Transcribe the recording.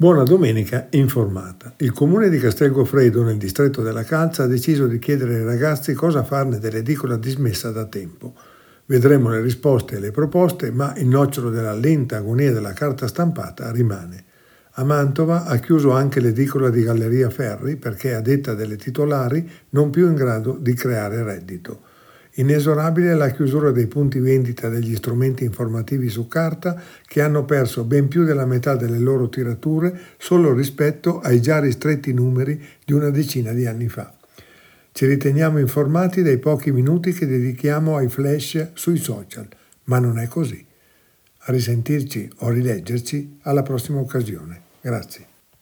Buona domenica informata. Il comune di Castel Goffredo, nel distretto della Calza, ha deciso di chiedere ai ragazzi cosa farne dell'edicola dismessa da tempo. Vedremo le risposte e le proposte, ma il nocciolo della lenta agonia della carta stampata rimane. A Mantova ha chiuso anche l'edicola di Galleria Ferri perché, a detta delle titolari, non più in grado di creare reddito. Inesorabile è la chiusura dei punti vendita degli strumenti informativi su carta, che hanno perso ben più della metà delle loro tirature solo rispetto ai già ristretti numeri di una decina di anni fa. Ci riteniamo informati dai pochi minuti che dedichiamo ai flash sui social, ma non è così. A risentirci o rileggerci alla prossima occasione. Grazie.